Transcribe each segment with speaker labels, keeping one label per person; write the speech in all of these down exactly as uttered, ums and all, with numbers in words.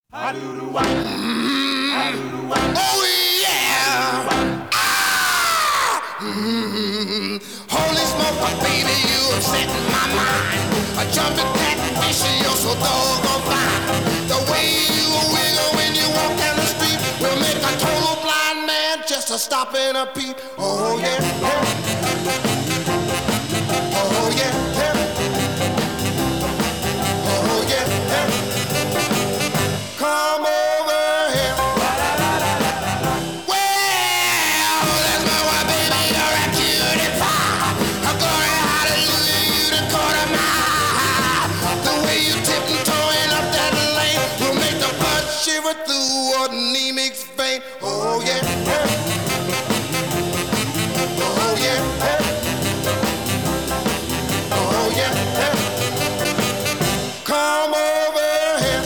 Speaker 1: Oh yeah! Ah! Mm-hmm. Holy smoke, baby, you upset my mind. A jumping catfish, you're so doggone fine. The way you wiggle when you walk down the street will make a total blind man just a stop and a peep. Oh yeah, yeah. Oh yeah, yeah. Oh yeah, yeah. Come over here. Well, that's my wife, baby, you're a cutie pie. A glory, hallelujah, you the quarter mile. The way you tiptoeing up that lane will make the blood shiver through anemic's vein. Oh yeah, yeah. Oh yeah, yeah. Oh yeah, yeah. Come over here.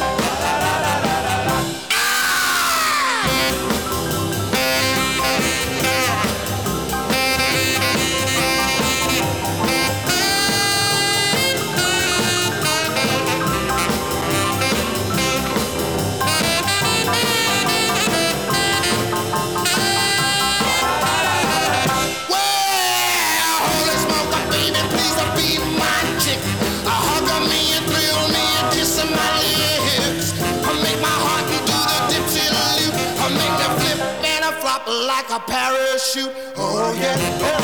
Speaker 1: Like a parachute. Oh yeah, yeah.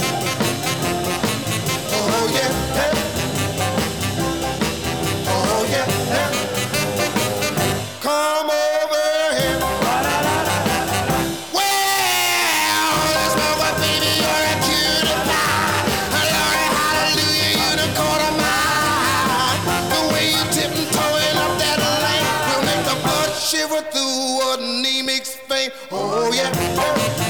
Speaker 1: Oh yeah, yeah. Oh yeah, yeah. Come over here. Well, that's my wife, baby, you're a cutie pie. Glory, hallelujah, you the quarter mile. The way you tiptoeing up that lane will make the blood shiver through anemic's vein. Oh yeah, yeah.